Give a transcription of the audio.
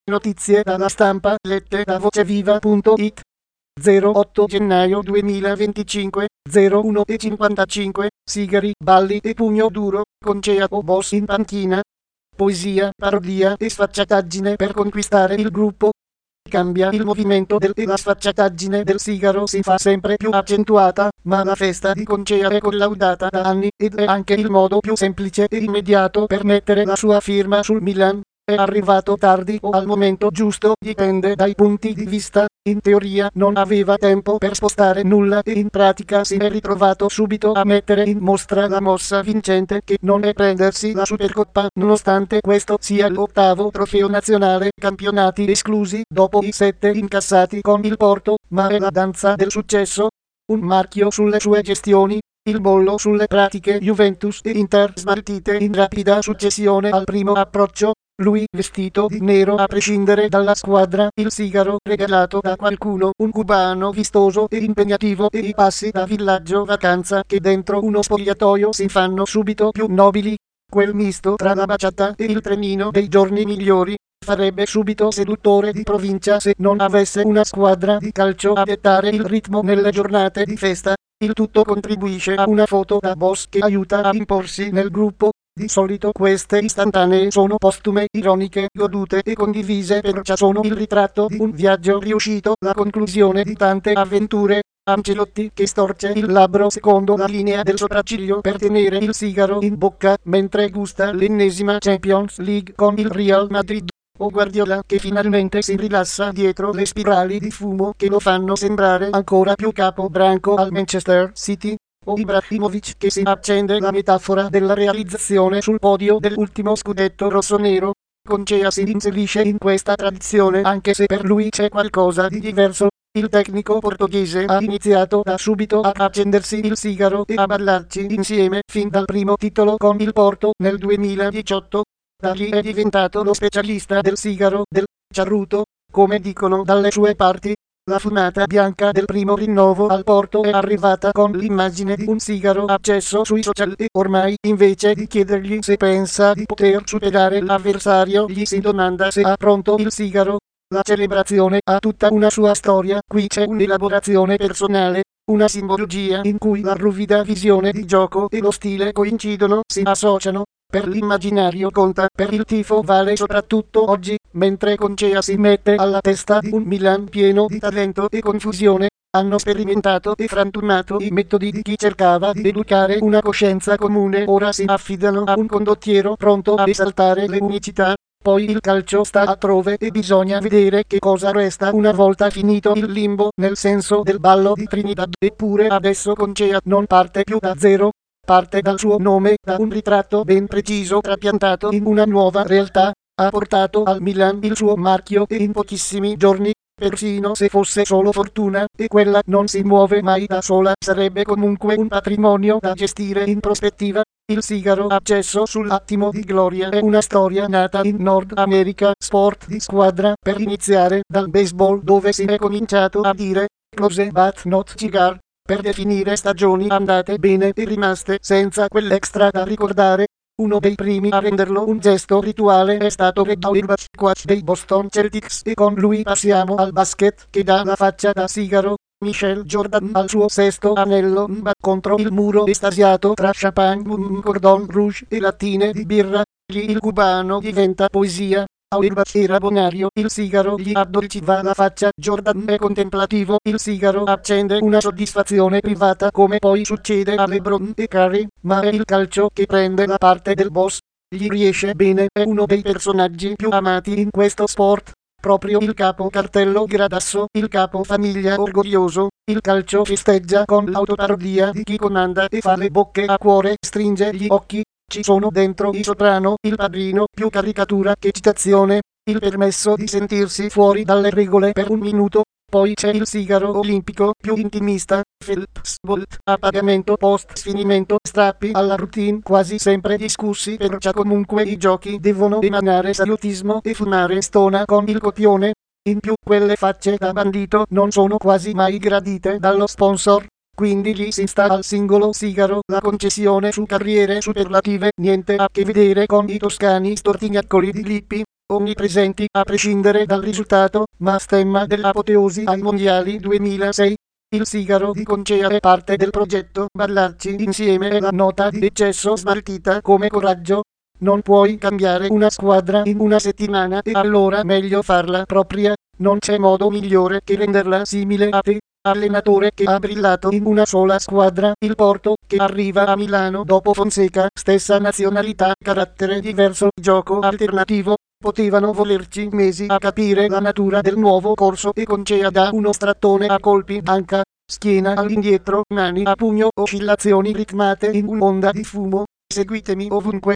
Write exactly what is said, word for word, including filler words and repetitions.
Notizie dalla stampa lette da voceviva punto it. zero otto gennaio duemilaventicinque, zero uno e cinquantacinque, sigari, balli e pugno duro, Concea o boss in panchina. Poesia, parodia e sfacciataggine per conquistare il gruppo. Cambia il movimento del e la sfacciataggine del sigaro si fa sempre più accentuata, ma la festa di Concea è collaudata da anni ed è anche il modo più semplice e immediato per mettere la sua firma sul Milan. È arrivato tardi o al momento giusto, dipende dai punti di vista. In teoria non aveva tempo per spostare nulla e in pratica si è ritrovato subito a mettere in mostra la mossa vincente che non è prendersi la Supercoppa, nonostante questo sia l'ottavo trofeo nazionale, campionati esclusi dopo i sette incassati con il Porto, ma è la danza del successo. Un marchio sulle sue gestioni. Il bollo sulle pratiche Juventus e Inter smaltite in rapida successione al primo approccio. Lui vestito di nero a prescindere dalla squadra, il sigaro regalato da qualcuno, un cubano vistoso e impegnativo e i passi da villaggio vacanza che dentro uno spogliatoio si fanno subito più nobili. Quel misto tra la baciata e il trenino dei giorni migliori farebbe subito seduttore di provincia se non avesse una squadra di calcio a dettare il ritmo nelle giornate di festa. Il tutto contribuisce a una foto da boss che aiuta a imporsi nel gruppo. Di solito queste istantanee sono postume, ironiche, godute e condivise, perciò sono il ritratto di un viaggio riuscito, la conclusione di tante avventure. Ancelotti che storce il labbro secondo la linea del sopracciglio per tenere il sigaro in bocca mentre gusta l'ennesima Champions League con il Real Madrid. O Guardiola che finalmente si rilassa dietro le spirali di fumo che lo fanno sembrare ancora più capobranco al Manchester City. O Ibrahimovic che si accende la metafora della realizzazione sul podio dell'ultimo scudetto rossonero. Concea si inserisce in questa tradizione anche se per lui c'è qualcosa di diverso. Il tecnico portoghese ha iniziato da subito a accendersi il sigaro e a ballarci insieme fin dal primo titolo con il Porto nel duemiladiciotto. Da lì è diventato lo specialista del sigaro, del ciarruto, come dicono dalle sue parti. La fumata bianca del primo rinnovo al Porto è arrivata con l'immagine di un sigaro acceso sui social e ormai, invece di chiedergli se pensa di poter superare l'avversario, gli si domanda se ha pronto il sigaro. La celebrazione ha tutta una sua storia, qui c'è un'elaborazione personale, una simbologia in cui la ruvida visione di gioco e lo stile coincidono, si associano. Per l'immaginario conta, per il tifo vale soprattutto oggi, mentre Concea si mette alla testa di un Milan pieno di talento e confusione. Hanno sperimentato e frantumato i metodi di chi cercava di educare una coscienza comune, ora si affidano a un condottiero pronto a esaltare le unicità. Poi il calcio sta altrove e bisogna vedere che cosa resta una volta finito il limbo, nel senso del ballo di Trinidad. Eppure adesso Concea non parte più da zero. Parte dal suo nome, da un ritratto ben preciso trapiantato in una nuova realtà. Ha portato al Milan il suo marchio e in pochissimi giorni, persino se fosse solo fortuna, e quella non si muove mai da sola, sarebbe comunque un patrimonio da gestire in prospettiva. Il sigaro acceso sull'attimo di gloria è una storia nata in Nord America, sport di squadra, per iniziare dal baseball dove si è cominciato a dire close but not cigar. Per definire stagioni andate bene e rimaste senza quell'extra da ricordare. Uno dei primi a renderlo un gesto rituale è stato Red Auerbach, coach dei Boston Celtics, e con lui passiamo al basket che dà la faccia da sigaro. Michael Jordan al suo sesto anello va contro il muro estasiato tra champagne, un cordon rouge e lattine di birra. Lì il cubano diventa poesia. Auerbach era bonario, il sigaro gli addolciva la faccia. Jordan è contemplativo, il sigaro accende una soddisfazione privata come poi succede a LeBron e Curry, ma è il calcio che prende la parte del boss. Gli riesce bene, è uno dei personaggi più amati in questo sport. Proprio il capo cartello gradasso, il capo famiglia orgoglioso. Il calcio festeggia con l'autoparodia di chi comanda e fa le bocche a cuore, stringe gli occhi. Ci sono dentro i soprano, il padrino, più caricatura che citazione, il permesso di sentirsi fuori dalle regole per un minuto, poi c'è il sigaro olimpico, più intimista, Phelps Bolt, a pagamento post sfinimento, strappi alla routine quasi sempre discussi, perciò comunque i giochi devono emanare salutismo e fumare stona con il copione. In più quelle facce da bandito non sono quasi mai gradite dallo sponsor. Quindi gli si sta al singolo sigaro, la concessione su carriere superlative, niente a che vedere con i toscani stortignaccoli di Lippi. onnipresenti a prescindere dal risultato, ma stemma dell'apoteosi ai mondiali duemilasei. Il sigaro di Concea è parte del progetto Ballarci insieme e la nota di eccesso smaltita come coraggio. Non puoi cambiare una squadra in una settimana e allora meglio farla propria. Non c'è modo migliore che renderla simile a te. Allenatore che ha brillato in una sola squadra, il Porto, che arriva a Milano dopo Fonseca, stessa nazionalità, carattere diverso, gioco alternativo. Potevano volerci mesi a capire la natura del nuovo corso e Concea dà uno strattone a colpi d'anca, schiena all'indietro, mani a pugno, oscillazioni ritmate in un'onda di fumo. Seguitemi ovunque.